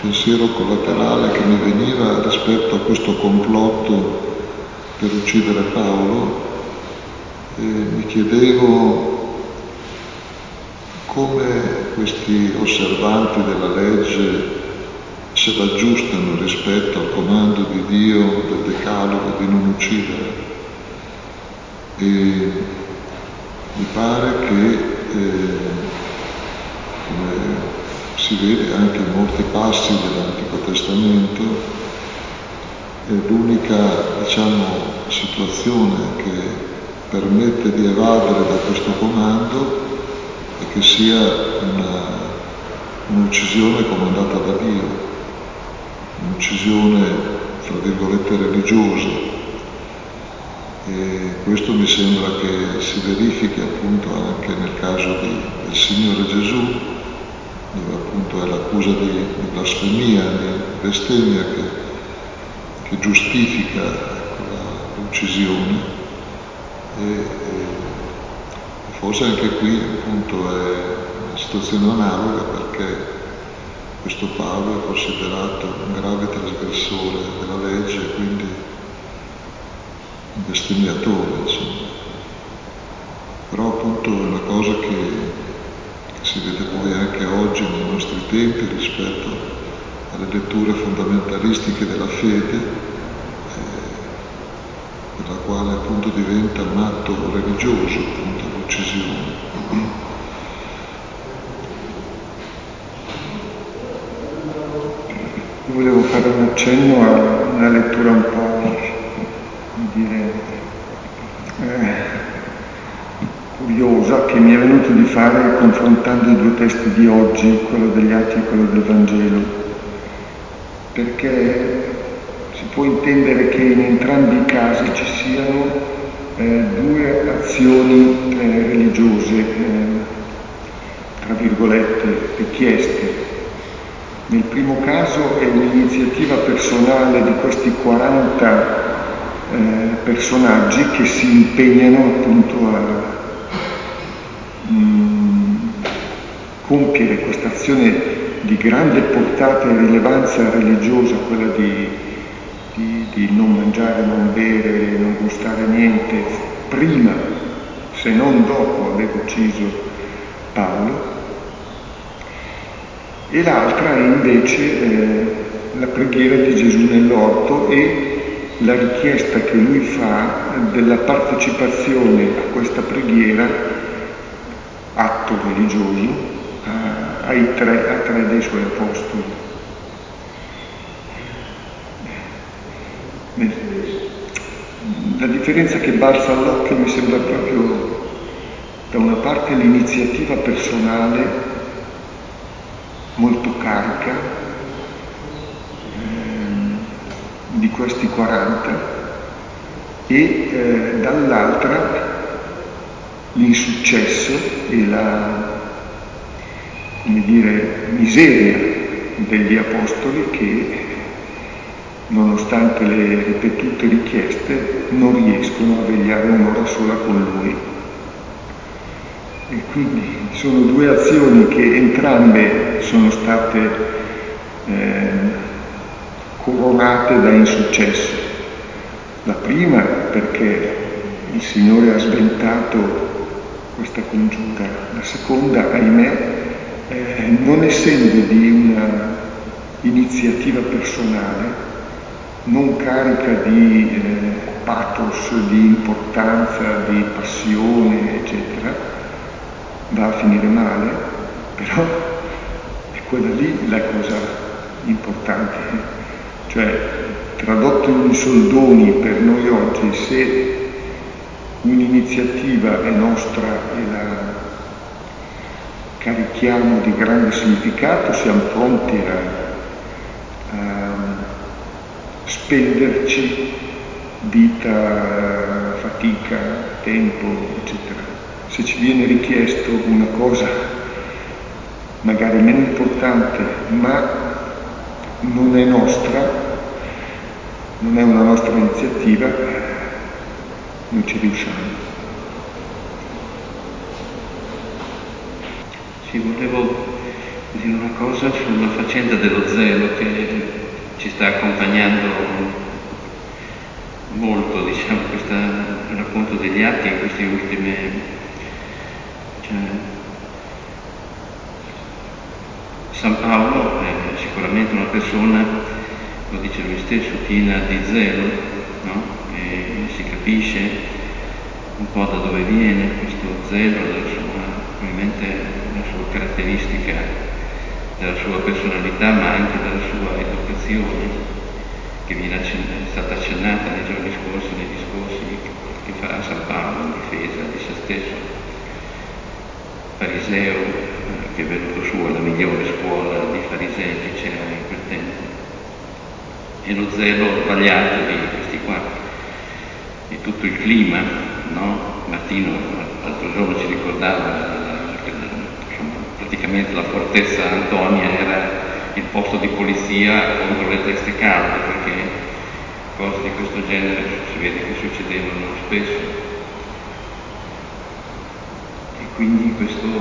pensiero collaterale che mi veniva rispetto a questo complotto per uccidere Paolo, e mi chiedevo come questi osservanti della legge se l'aggiustano rispetto al comando di Dio del Decalogo di non uccidere. E mi pare che, come si vede anche in molti passi dell'Antico Testamento, è l'unica, situazione che permette di evadere da questo comando e che sia un'uccisione comandata da Dio, un'uccisione, fra virgolette, religiosa. E questo mi sembra che si verifichi appunto anche nel caso del Signore Gesù, dove appunto è l'accusa di blasfemia, di bestemmia che giustifica l'uccisione. E forse anche qui appunto è una situazione analoga, perché questo Paolo è considerato un grave trasgressore della legge e quindi un bestemmiatore, insomma. Però appunto è una cosa che si vede poi anche oggi nei nostri tempi rispetto alle letture fondamentalistiche della fede, per la quale appunto diventa un atto religioso, appunto l'uccisione. Io volevo fare un accenno a una lettura un po', curiosa, che mi è venuto di fare confrontando i due testi di oggi, quello degli Atti e quello del Vangelo, perché si può intendere che in entrambi i casi ci siano due azioni religiose, tra virgolette, richieste. Nel primo caso è un'iniziativa personale di questi 40 personaggi che si impegnano appunto a compiere questa azione di grande portata e rilevanza religiosa, quella di non mangiare, non bere, non gustare niente, prima, se non dopo aver ucciso Paolo. E l'altra è invece la preghiera di Gesù nell'orto e la richiesta che lui fa della partecipazione a questa preghiera, atto religioso, a tre dei suoi apostoli. La differenza che balza all'occhio mi sembra proprio, da una parte, l'iniziativa personale molto carica di questi 40 e dall'altra l'insuccesso e la, miseria degli apostoli che, nonostante le ripetute richieste, non riescono a vegliare un'ora sola con lui. E quindi sono due azioni che entrambe sono state coronate da insuccesso. La prima perché il Signore ha sventato questa congiura, la seconda, ahimè, non essendo di una iniziativa personale, non carica di pathos, di importanza, di passione, eccetera, va a finire male, però è quella lì la cosa importante. Cioè, tradotto in soldoni per noi oggi, se un'iniziativa è nostra e la carichiamo di grande significato, siamo pronti a spenderci vita, fatica, tempo, eccetera. Se ci viene richiesto una cosa magari meno importante, ma non è nostra, non è una nostra iniziativa, non ci riusciamo. Sì, volevo dire una cosa sulla faccenda dello zelo che ci sta accompagnando molto, diciamo, questo racconto degli atti in questi ultimi, San Paolo è sicuramente una persona, lo dice lui stesso, piena di zelo, no? E si capisce un po' da dove viene questo zelo, probabilmente la sua caratteristica della sua personalità, ma anche della sua educazione, che è stata accennata nei giorni scorsi, nei discorsi che farà San Paolo in difesa di se stesso. Fariseo, che è venuto su alla migliore scuola di farisei che c'era in quel tempo, e lo zelo sbagliato di questi qua, e tutto il clima, no? Martino l'altro giorno ci ricordava praticamente la fortezza Antonia era il posto di polizia contro le teste calde, perché cose di questo genere si vede che succedevano spesso. E quindi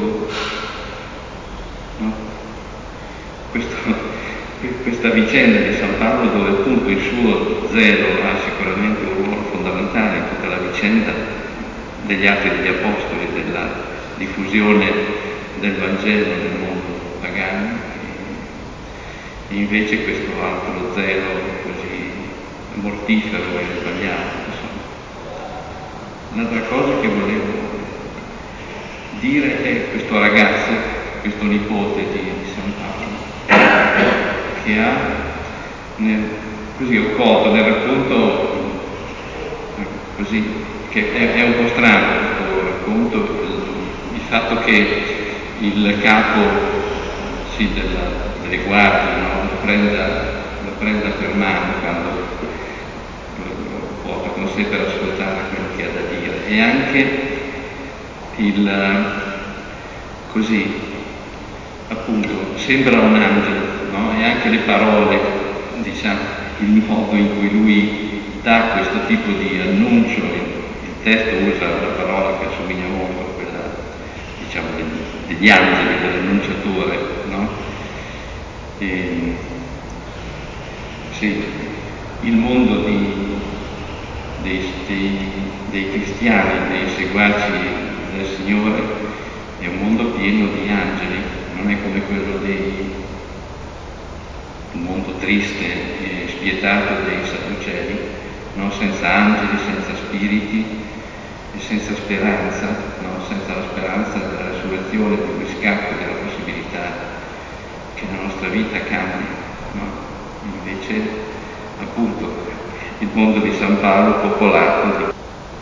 questa vicenda di San Paolo, dove appunto il suo zelo ha sicuramente un ruolo fondamentale in tutta la vicenda degli atti degli apostoli, della diffusione del Vangelo nel mondo pagano, e invece questo altro zelo così mortifero e sbagliato, insomma. Un'altra cosa che volevo dire è questo ragazzo, questo nipote di San Paolo, che ha così ho colto nel racconto, così, che è un po' strano questo racconto, il fatto che il capo delle guardie, no, lo prenda per mano quando lo porta con sé per ascoltare quello che ha da dire, e anche così appunto sembra un angelo, no? E anche le parole, diciamo, il modo in cui lui dà questo tipo di annuncio, il testo usa una parola che assomiglia molto a quella, diciamo, degli angeli, dell'annunciatore, no? Sì, il mondo dei cristiani, dei seguaci del Signore è un mondo pieno di angeli, non è come quello un mondo triste e spietato dei Sadducei, no? Senza angeli, senza spiriti e senza speranza, no? Senza la speranza della resurrezione, del riscatto, della possibilità che la nostra vita cambi, no? Invece, appunto, il mondo di San Paolo popolato di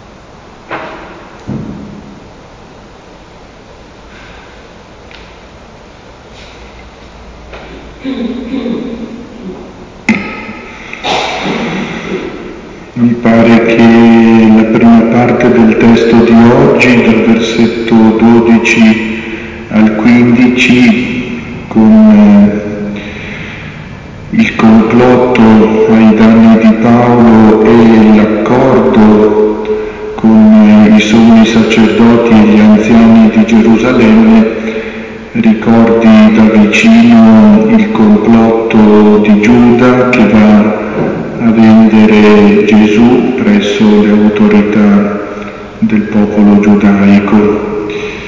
Mi pare che la prima parte del testo di oggi, dal versetto 12 al 15, con il complotto ai danni di Paolo e l'accordo con i sommi sacerdoti e gli anziani di Gerusalemme, ricordi da vicino il complotto di Giuda che va a vendere Gesù presso le autorità del popolo giudaico.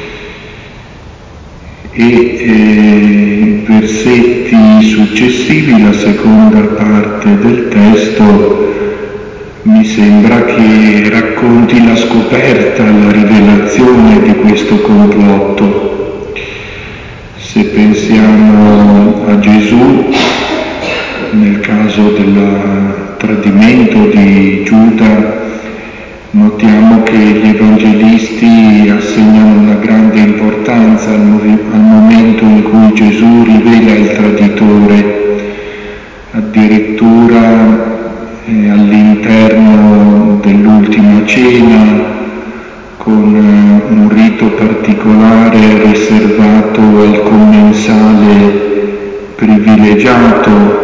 E versetti successivi, la seconda parte del testo, mi sembra che racconti la scoperta, la rivelazione di questo complotto. Se pensiamo a Gesù, nel caso del tradimento di Giuda, notiamo che gli evangelisti assegnano una grande importanza al momento in cui Gesù rivela il traditore, addirittura all'interno dell'ultima cena, con un rito particolare riservato al commensale privilegiato.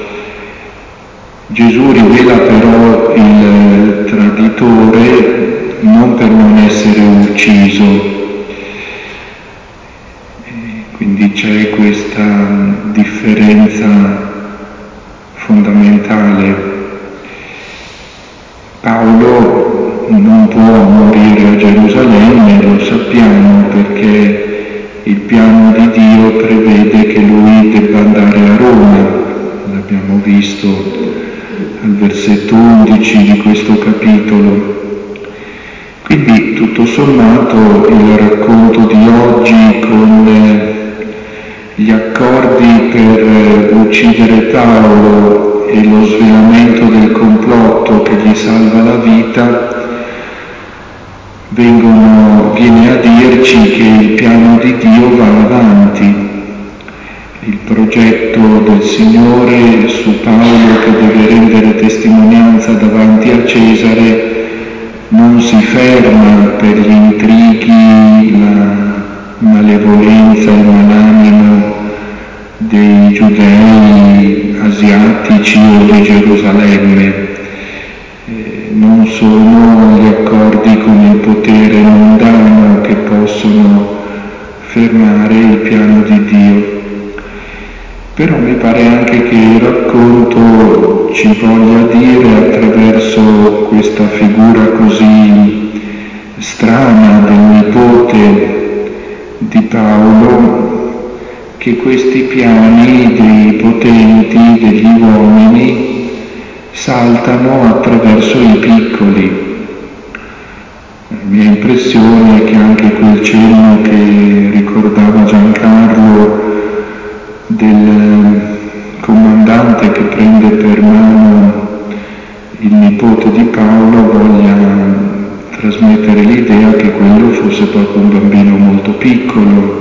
Gesù rivela però il traditore non per non essere ucciso. Quindi c'è questa differenza fondamentale. Paolo non può morire a Gerusalemme, lo sappiamo, perché il piano di Dio prevede che lui debba andare a Roma. L'abbiamo visto al versetto 11 di questo capitolo. Quindi tutto sommato il racconto di oggi con gli accordi per uccidere Paolo e lo svelamento del complotto che gli salva la vita viene a dirci che il piano di Dio va avanti. Il progetto del Signore su Paolo che deve rendere testimonianza davanti a Cesare non si ferma per gli intrighi, la malevolenza, il malanimo dei giudei asiatici o di Gerusalemme. Non sono gli accordi con il potere mondano che possono fermare il piano di Dio. Però mi pare anche che il racconto ci voglia dire, attraverso questa figura così strana del nipote di Paolo, che questi piani dei potenti, degli uomini, saltano attraverso i piccoli. La mia impressione è che anche quel cenno che ricordava Giancarlo del comandante che prende per mano il nipote di Paolo voglia trasmettere l'idea che quello fosse proprio un bambino molto piccolo.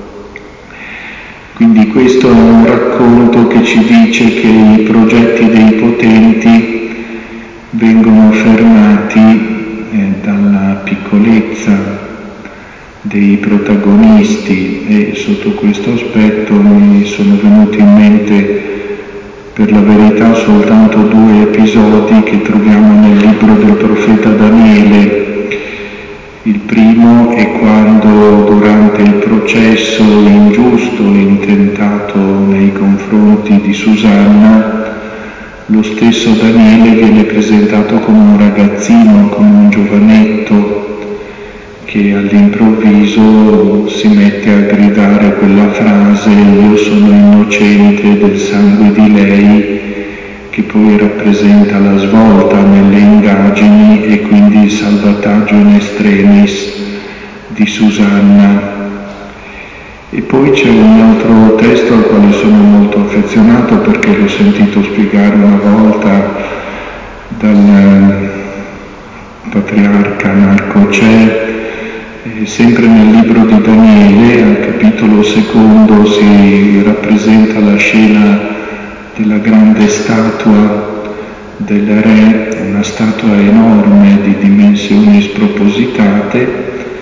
Quindi questo è un racconto che ci dice che i progetti dei potenti vengono fermati dalla piccolezza dei protagonisti, e sotto questo aspetto mi sono venuti in mente per la verità soltanto 2 episodi che troviamo nel libro del profeta Daniele. Il primo è quando durante il processo ingiusto intentato nei confronti di Susanna, lo stesso Daniele viene presentato come un ragazzino, come un giovanetto che all'improvviso si mette a gridare quella frase "io sono innocente del sangue di lei", che poi rappresenta la svolta nelle indagini e quindi il salvataggio in extremis di Susanna. E poi c'è un altro testo al quale sono molto affezionato perché l'ho sentito spiegare una volta dal patriarca Marco Cè, sempre nel libro di Daniele, al capitolo 2 si rappresenta la scena della grande statua del re, una statua enorme di dimensioni spropositate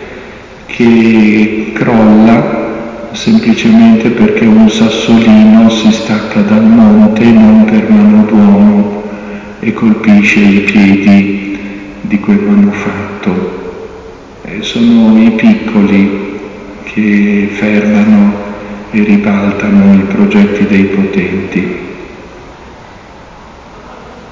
che crolla semplicemente perché un sassolino si stacca dal monte non per mano d'uomo e colpisce i piedi di quel manufatto. Sono i piccoli che fermano e ribaltano i progetti dei potenti.